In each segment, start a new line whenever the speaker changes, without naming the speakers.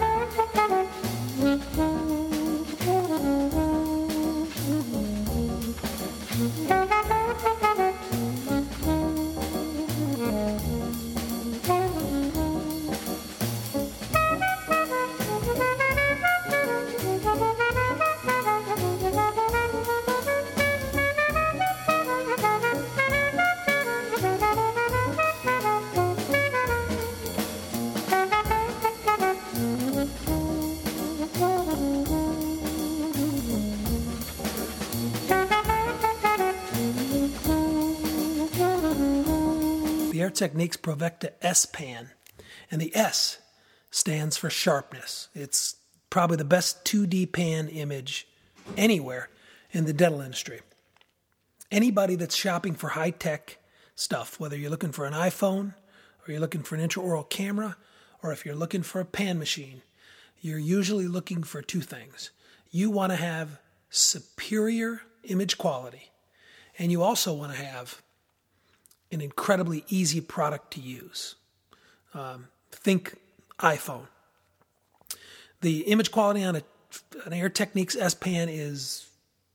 The Air Techniques Provecta S-Pan, and the S stands for sharpness. It's probably the best 2D pan image anywhere in the dental industry. Anybody that's shopping for high-tech stuff, whether you're looking for an iPhone, or you're looking for an intraoral camera, or if you're looking for a pan machine, you're usually looking for two things. You want to have superior image quality, and you also want to have an incredibly easy product to use. Think iPhone. The image quality on an Air Techniques S-Pan it's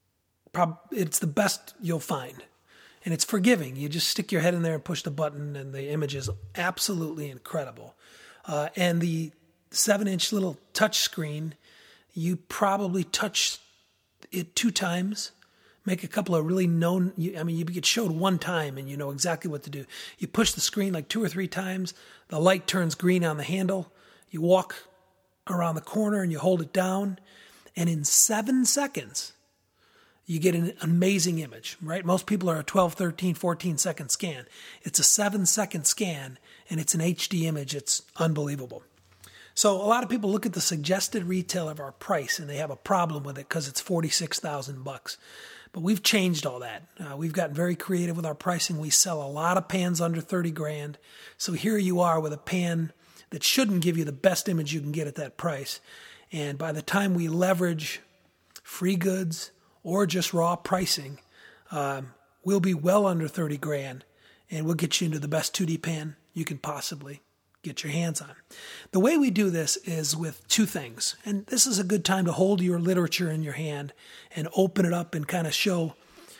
the best you'll find. And it's forgiving. You just stick your head in there and push the button, and the image is absolutely incredible. And the 7-inch little touch screen, you probably touch it 2 times, make a couple of really known, you get showed one time and you know exactly what to do. You push the screen like 2 or 3 times, the light turns green on the handle, you walk around the corner and you hold it down, and in 7 seconds, you get an amazing image, right? Most people are a 12, 13, 14-second scan. It's a 7-second scan, and it's an HD image. It's unbelievable. So a lot of people look at the suggested retail of our price, and they have a problem with it because it's $46,000. But we've changed all that. We've gotten very creative with our pricing. We sell a lot of pans under $30,000. So here you are with a pan that shouldn't give you the best image you can get at that price. And by the time we leverage free goods or just raw pricing, we'll be well under $30,000, and we'll get you into the best 2D pan you can possibly get your hands on. The way we do this is with 2 things, and this is a good time to hold your literature in your hand and open it up and kind of show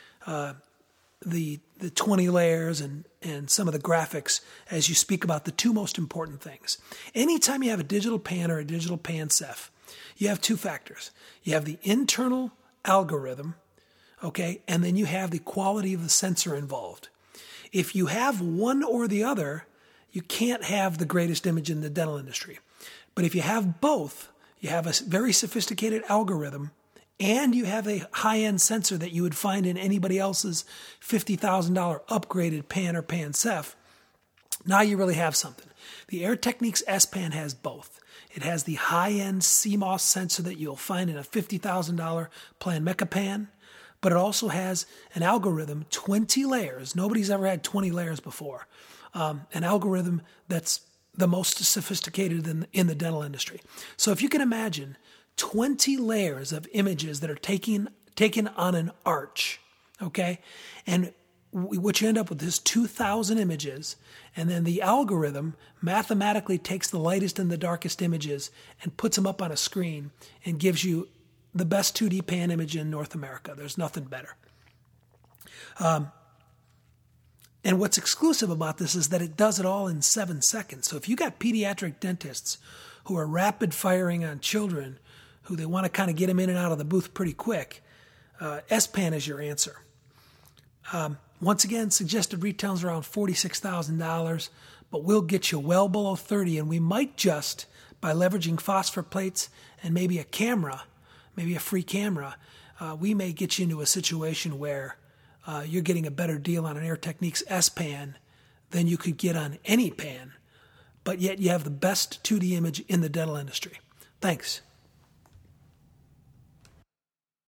the 20 layers and some of the graphics as you speak about the 2 most important things. Anytime you have a digital pan or a digital pan ceph, you have 2 factors. You have the internal algorithm, okay, and then you have the quality of the sensor involved. If you have one or the other, you can't have the greatest image in the dental industry. But if you have both, you have a very sophisticated algorithm, and you have a high-end sensor that you would find in anybody else's $50,000 upgraded pan or pan ceph, now you really have something. The Air Techniques S-Pan has both. It has the high-end CMOS sensor that you'll find in a $50,000 Planmeca pan, but it also has an algorithm, 20 layers. Nobody's ever had 20 layers before. An algorithm that's the most sophisticated in the dental industry. So if you can imagine 20 layers of images that are taken on an arch, okay? And what you end up with is 2,000 images, and then the algorithm mathematically takes the lightest and the darkest images and puts them up on a screen and gives you the best 2D pan image in North America. There's nothing better. And what's exclusive about this is that it does it all in 7 seconds. So if you got pediatric dentists who are rapid firing on children, who they want to kind of get them in and out of the booth pretty quick, S-Pan is your answer. Once again, suggested retails around $46,000, but we'll get you well below 30, and we might just, by leveraging phosphor plates and maybe a camera, maybe a free camera, we may get you into a situation where you're getting a better deal on an Air Techniques S-Pan than you could get on any pan, but yet you have the best 2D image in the dental industry. Thanks.